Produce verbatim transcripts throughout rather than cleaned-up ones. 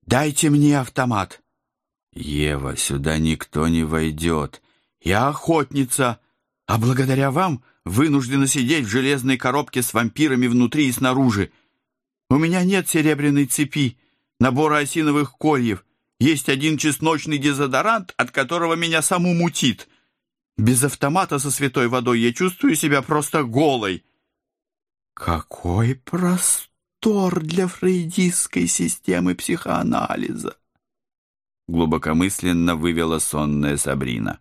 Дайте мне автомат. Ева, сюда никто не войдет. Я охотница, а благодаря вам вынуждена сидеть в железной коробке с вампирами внутри и снаружи. У меня нет серебряной цепи, набора осиновых кольев. Есть один чесночный дезодорант, от которого меня саму мутит. Без автомата со святой водой я чувствую себя просто голой. Какой простор для фрейдистской системы психоанализа! Глубокомысленно вывела сонная Сабрина.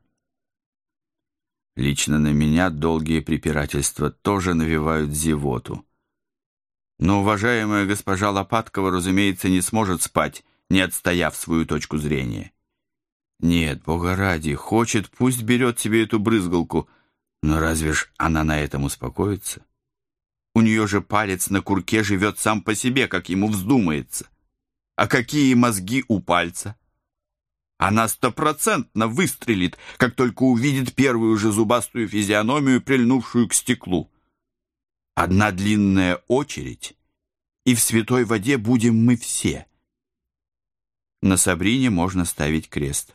Лично на меня долгие препирательства тоже навевают зевоту. Но уважаемая госпожа Лопаткова, разумеется, не сможет спать, не отстояв свою точку зрения. Нет, бога ради, хочет, пусть берет себе эту брызгалку, но разве ж она на этом успокоится? У нее же палец на курке живет сам по себе, как ему вздумается. А какие мозги у пальца? Она стопроцентно выстрелит, как только увидит первую же зубастую физиономию, прильнувшую к стеклу. Одна длинная очередь, и в святой воде будем мы все. На Сабрине можно ставить крест.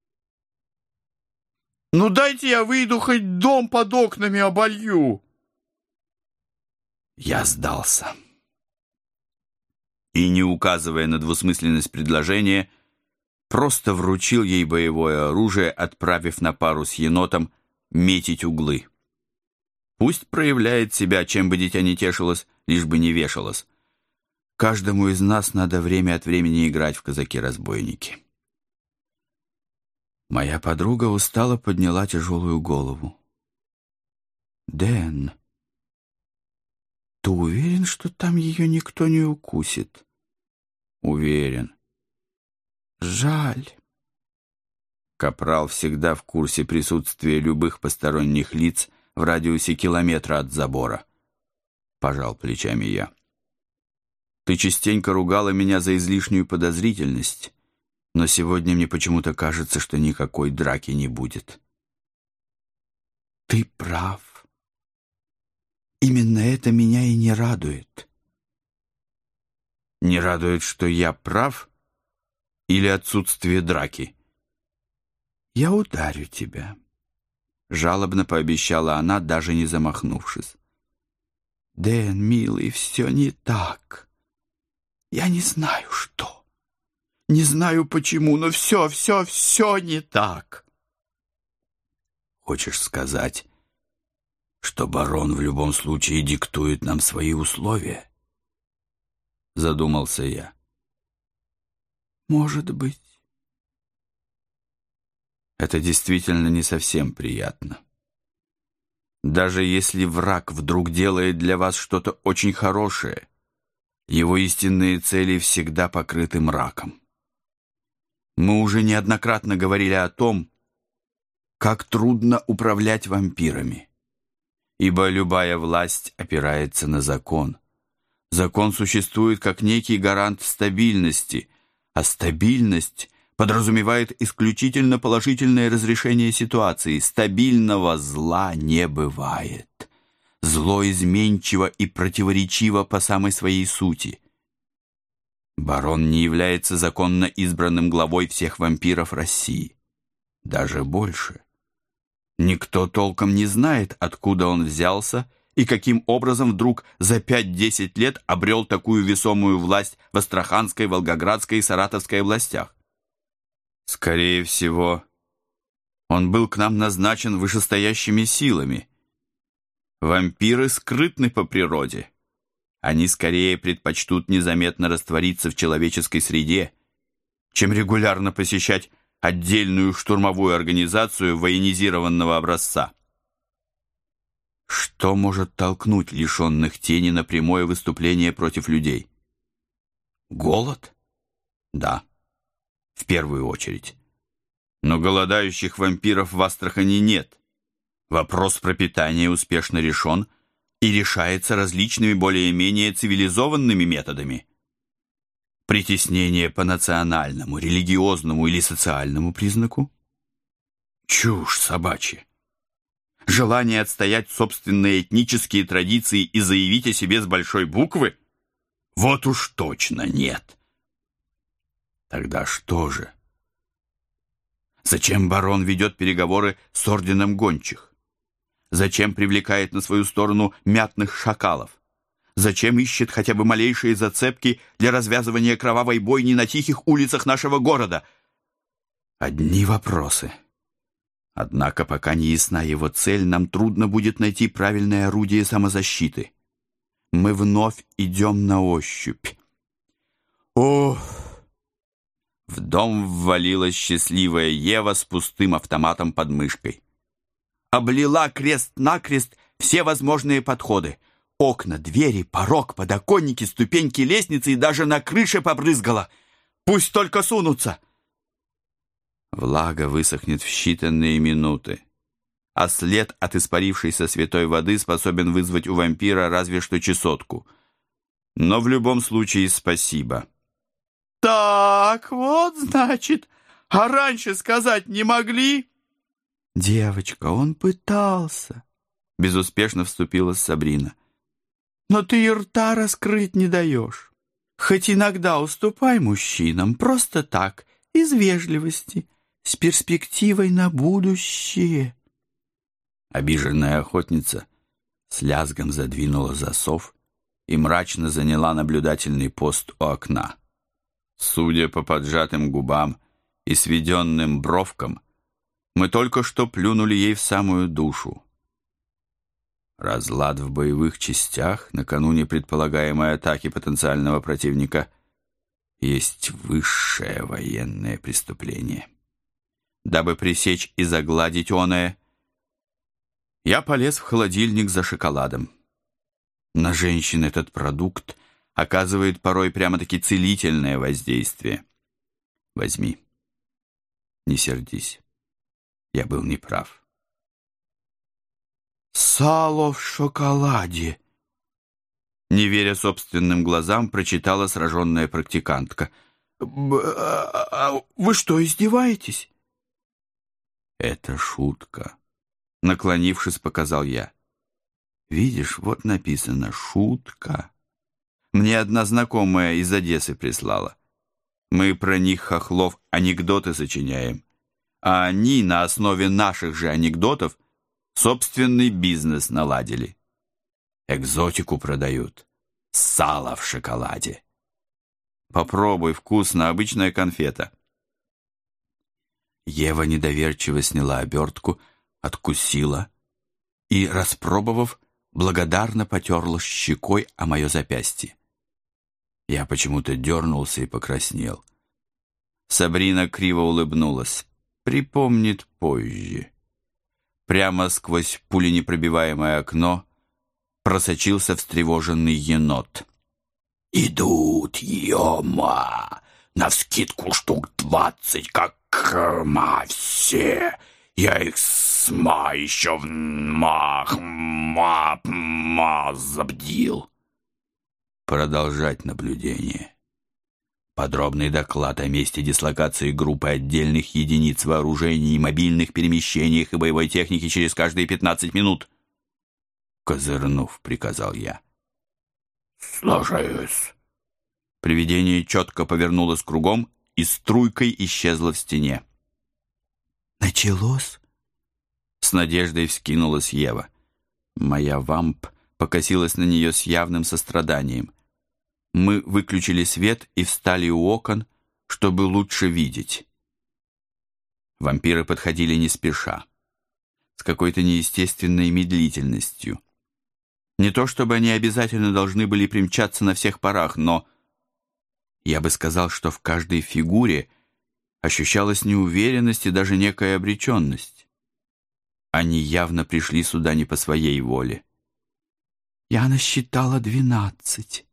«Ну дайте я выйду, хоть дом под окнами оболью!» Я сдался. И, не указывая на двусмысленность предложения, просто вручил ей боевое оружие, отправив на пару с енотом метить углы. Пусть проявляет себя, чем бы дитя не тешилось, лишь бы не вешалось. Каждому из нас надо время от времени играть в казаки-разбойники. Моя подруга устало подняла тяжелую голову. «Дэн, ты уверен, что там ее никто не укусит?» «Уверен». «Жаль». Капрал всегда в курсе присутствия любых посторонних лиц в радиусе километра от забора. Пожал плечами я. Ты частенько ругала меня за излишнюю подозрительность, но сегодня мне почему-то кажется, что никакой драки не будет. Ты прав. Именно это меня и не радует. Не радует, что я прав или отсутствие драки? Я ударю тебя. Жалобно пообещала она, даже не замахнувшись. Дэн, милый, все не так. Я не знаю, что. Не знаю, почему, но все, все, все не так. Хочешь сказать, что барон в любом случае диктует нам свои условия? Задумался я. Может быть. Это действительно не совсем приятно. Даже если враг вдруг делает для вас что-то очень хорошее, его истинные цели всегда покрыты мраком. Мы уже неоднократно говорили о том, как трудно управлять вампирами, ибо любая власть опирается на закон. Закон существует как некий гарант стабильности, а стабильность подразумевает исключительно положительное разрешение ситуации. Стабильного зла не бывает. Зло изменчиво и противоречиво по самой своей сути. Барон не является законно избранным главой всех вампиров России. Даже больше. Никто толком не знает, откуда он взялся и каким образом вдруг за пять-десять лет обрел такую весомую власть в Астраханской, Волгоградской и Саратовской областях. Скорее всего, он был к нам назначен вышестоящими силами. Вампиры скрытны по природе. Они скорее предпочтут незаметно раствориться в человеческой среде, чем регулярно посещать отдельную штурмовую организацию военизированного образца. Что может толкнуть лишенных тени на прямое выступление против людей? Голод? Да. В первую очередь. Но голодающих вампиров в Астрахани нет. Вопрос пропитания успешно решен и решается различными более-менее цивилизованными методами. Притеснение по национальному, религиозному или социальному признаку? Чушь собачья. Желание отстоять собственные этнические традиции и заявить о себе с большой буквы? Вот уж точно нет. Тогда что же? Зачем барон ведет переговоры с орденом гончих? Зачем привлекает на свою сторону мятных шакалов? Зачем ищет хотя бы малейшие зацепки для развязывания кровавой бойни на тихих улицах нашего города? Одни вопросы. Однако, пока не ясна его цель, нам трудно будет найти правильное орудие самозащиты. Мы вновь идем на ощупь. Ох! В дом ввалилась счастливая Ева с пустым автоматом под мышкой. Облила крест-накрест все возможные подходы. Окна, двери, порог, подоконники, ступеньки лестницы и даже на крыше побрызгала. Пусть только сунутся. Влага высохнет в считанные минуты, а след от испарившейся святой воды способен вызвать у вампира разве что чесотку. Но в любом случае спасибо. «Так, вот, значит, а раньше сказать не могли?» «Девочка, он пытался», — безуспешно вступилась Сабрина. «Но ты и рта раскрыть не даешь. Хоть иногда уступай мужчинам, просто так, из вежливости, с перспективой на будущее». Обиженная охотница с лязгом задвинула засов и мрачно заняла наблюдательный пост у окна. Судя по поджатым губам и сведенным бровкам, мы только что плюнули ей в самую душу. Разлад в боевых частях накануне предполагаемой атаки потенциального противника есть высшее военное преступление. Дабы пресечь и загладить оное, я полез в холодильник за шоколадом. На женщин этот продукт оказывает порой прямо-таки целительное воздействие. Возьми. Не сердись. Я был неправ. «Сало в шоколаде!» Не веря собственным глазам, прочитала сраженная практикантка. «Вы что, издеваетесь?» «Это шутка», — наклонившись, показал я. «Видишь, вот написано «шутка». Мне одна знакомая из Одессы прислала. Мы про них, хохлов, анекдоты сочиняем, а они на основе наших же анекдотов собственный бизнес наладили. Экзотику продают. Сало в шоколаде. Попробуй, вкусно, обычная конфета». Ева недоверчиво сняла обертку, откусила и, распробовав, благодарно потерла щекой о мое запястье. Я почему-то дернулся и покраснел. Сабрина криво улыбнулась. Припомнит позже. Прямо сквозь пуленепробиваемое окно просочился встревоженный енот. «Идут, ема! Навскидку штук двадцать, как ма все! Я их сма еще в мах ма ма забдил!» Продолжать наблюдение. Подробный доклад о месте дислокации группы отдельных единиц вооружений, мобильных перемещениях и боевой техники через каждые пятнадцать минут. Козырнув, приказал я. «Слушаюсь». Привидение четко повернулось кругом и струйкой исчезло в стене. «Началось?» С надеждой вскинулась Ева. Моя вамп покосилась на нее с явным состраданием. Мы выключили свет и встали у окон, чтобы лучше видеть. Вампиры подходили не спеша, с какой-то неестественной медлительностью. Не то чтобы они обязательно должны были примчаться на всех парах, но я бы сказал, что в каждой фигуре ощущалась неуверенность и даже некая обреченность. Они явно пришли сюда не по своей воле. Я насчитала двенадцать.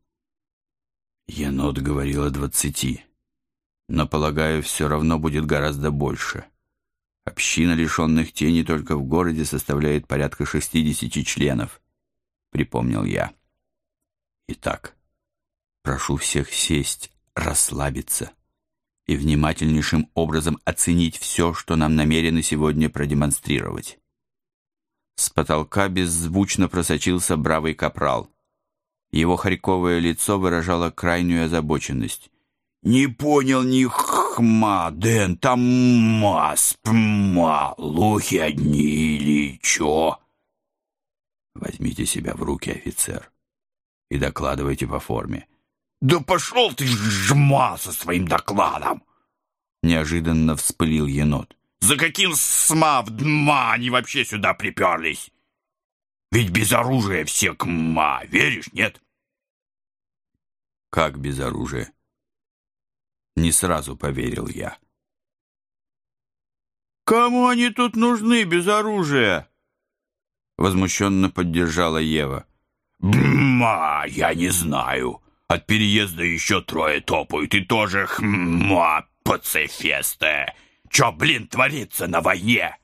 Енот говорил о двадцати, но, полагаю, все равно будет гораздо больше. Община лишенных тени только в городе составляет порядка шестидесяти членов, припомнил я. Итак, прошу всех сесть, расслабиться и внимательнейшим образом оценить все, что нам намерены сегодня продемонстрировать. С потолка беззвучно просочился бравый капрал. Его хорьковое лицо выражало крайнюю озабоченность. «Не понял ни х... хма, Дэн, там ма, спма, лохи одни или чё? Возьмите себя в руки, офицер, и докладывайте по форме. Да пошел ты, жма, со своим докладом! Неожиданно вспылил енот. За каким сма в дма они вообще сюда приперлись? Ведь без оружия все кма, веришь, нет? Как без оружия? Не сразу поверил я. Кому они тут нужны без оружия? Возмущенно поддержала Ева. Бма, я не знаю. От переезда еще трое топают, и тоже хма, пацифесты. Че, блин, творится на войне?